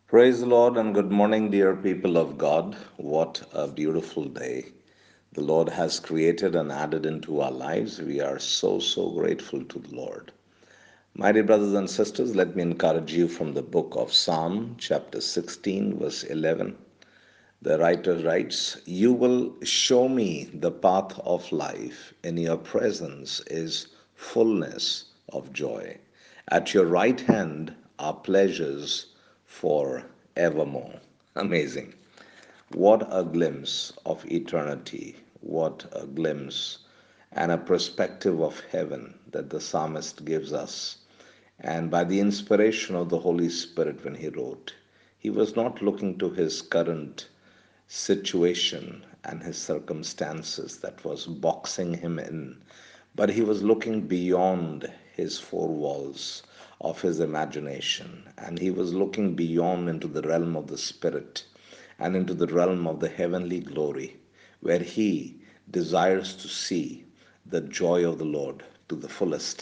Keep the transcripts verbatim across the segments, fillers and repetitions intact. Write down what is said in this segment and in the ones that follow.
Praise the Lord and good morning, dear people of God. What a beautiful day the Lord has created and added into our lives. We are so, so grateful to the Lord. My dear brothers and sisters, let me encourage you from the book of Psalm, chapter sixteen, verse eleven. The writer writes, "You will show me the path of life. In your presence is fullness of joy. At your right hand are pleasures for evermore." Amazing. What a glimpse of eternity. What a glimpse and a perspective of heaven that the psalmist gives us. And by the inspiration of the Holy Spirit, when he wrote, he was not looking to his current situation and his circumstances that was boxing him in, but he was looking beyond his four walls of his imagination, and he was looking beyond into the realm of the spirit and into the realm of the heavenly glory, where he desires to see the joy of the Lord to the fullest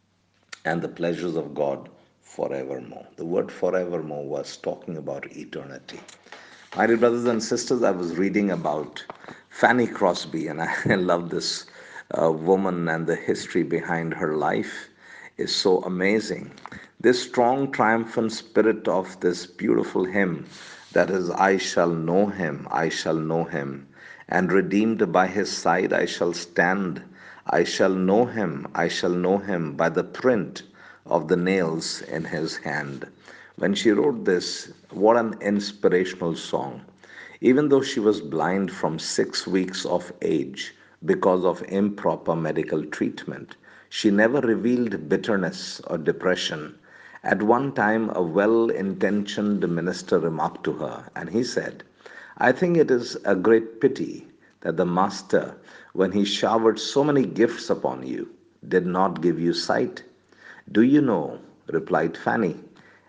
and the pleasures of God forevermore. The word forevermore was talking about eternity. My dear brothers and sisters, I was reading about Fanny Crosby, and I love this uh, woman, and the history behind her life is so amazing. This strong, triumphant spirit of this beautiful hymn that is, "I shall know him, I shall know him, and redeemed by his side I shall stand. I shall know him, I shall know him by the print of the nails in his hand." When she wrote this, what an inspirational song. Even though she was blind from six weeks of age because of improper medical treatment, she never revealed bitterness or depression. At one time, a well intentioned minister remarked to her, and he said, "I think it is a great pity that the Master, when he showered so many gifts upon you, did not give you sight." "Do you know," replied Fanny,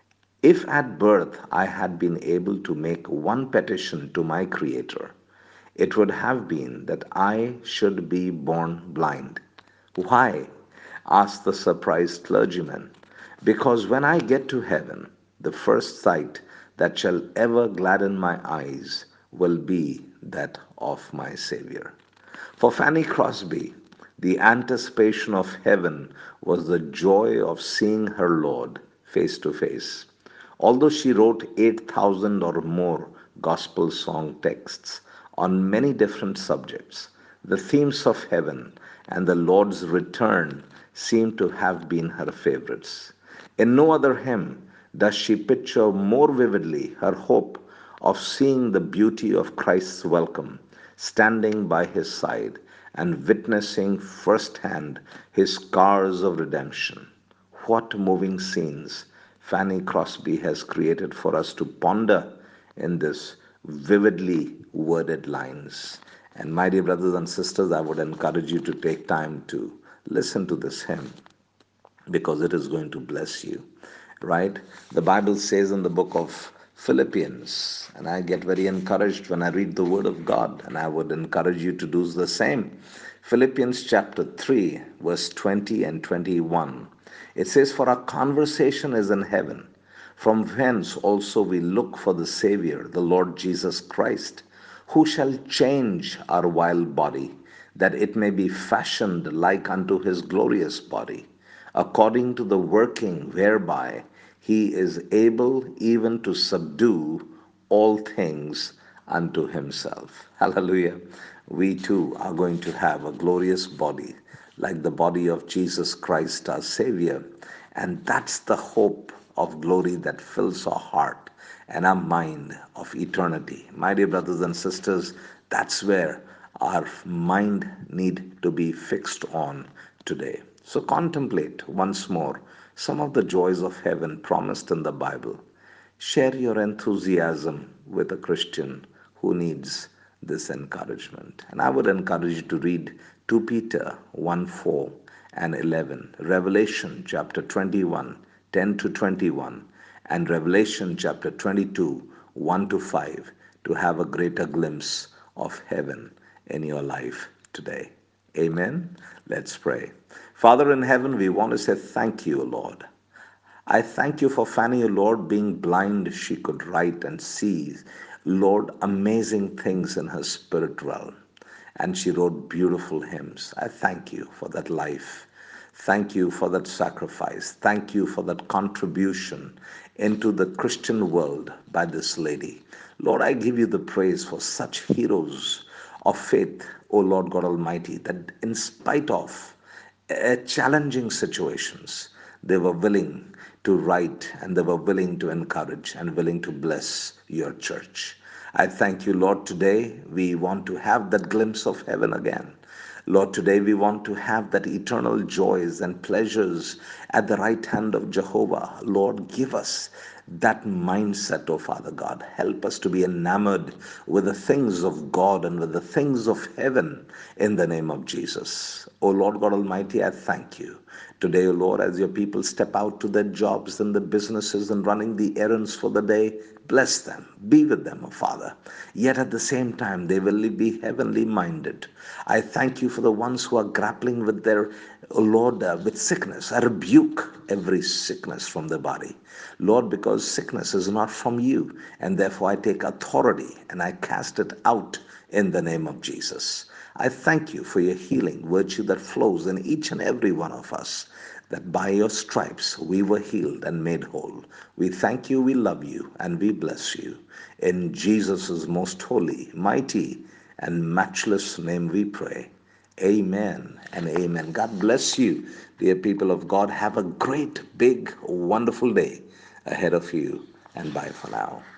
"if at birth I had been able to make one petition to my Creator, it would have been that I should be born blind." "Why?" asked the surprised clergyman. "Because when I get to heaven, the first sight that shall ever gladden my eyes will be that of my Savior." For Fanny Crosby, the anticipation of heaven was the joy of seeing her Lord face to face. Although she wrote eight thousand or more gospel song texts on many different subjects, the themes of heaven and the Lord's return seem to have been her favorites. In no other hymn does she picture more vividly her hope of seeing the beauty of Christ's welcome, standing by his side and witnessing firsthand his scars of redemption. What moving scenes Fanny Crosby has created for us to ponder in this vividly worded lines. And my dear brothers and sisters, I would encourage you to take time to listen to this hymn because it is going to bless you, right? The Bible says in the book of Philippians, and I get very encouraged when I read the Word of God, and I would encourage you to do the same. Philippians chapter three, verse twenty and twenty-one. It says, "For our conversation is in heaven, from whence also we look for the Savior, the Lord Jesus Christ, who shall change our vile body, that it may be fashioned like unto his glorious body, according to the working whereby he is able even to subdue all things unto himself." Hallelujah. We too are going to have a glorious body like the body of Jesus Christ, our Savior. And that's the hope of glory that fills our heart and our mind of eternity. My dear brothers and sisters, that's where our mind need to be fixed on today. So contemplate once more some of the joys of heaven promised in the Bible. Share your enthusiasm with a Christian who needs this encouragement. And I would encourage you to read Second Peter one four and eleven, Revelation chapter twenty-one ten to twenty-one, and Revelation chapter twenty-two one to five to have a greater glimpse of heaven in your life today. Amen. Let's pray. Father in heaven, we want to say thank you, Lord. I thank you for Fanny, Lord, being blind, she could write and see, Lord, amazing things in her spirit realm. And she wrote beautiful hymns. I thank you for that life. Thank you for that sacrifice. Thank you for that contribution into the Christian world by this lady. Lord, I give you the praise for such heroes of faith, O Lord God Almighty, that in spite of uh, challenging situations, they were willing to write and they were willing to encourage and willing to bless your church. I thank you, Lord. Today we want to have that glimpse of heaven again. Lord, today we want to have that eternal joys and pleasures at the right hand of Jehovah. Lord, give us that mindset, oh Father God. Help us to be enamored with the things of God and with the things of heaven in the name of Jesus. Oh Lord God Almighty, I thank you. Today, O Lord, as your people step out to their jobs and the businesses and running the errands for the day, bless them, be with them, O Father. Yet at the same time, they will be heavenly minded. I thank you for the ones who are grappling with their, O Lord, uh, with sickness. I rebuke every sickness from the body. Lord, because sickness is not from you, and therefore I take authority and I cast it out in the name of Jesus. I thank you for your healing virtue that flows in each and every one of us, that by your stripes we were healed and made whole. We thank you, we love you, and we bless you. In Jesus' most holy, mighty, and matchless name we pray. Amen and amen. God bless you, dear people of God. Have a great, big, wonderful day ahead of you, and bye for now.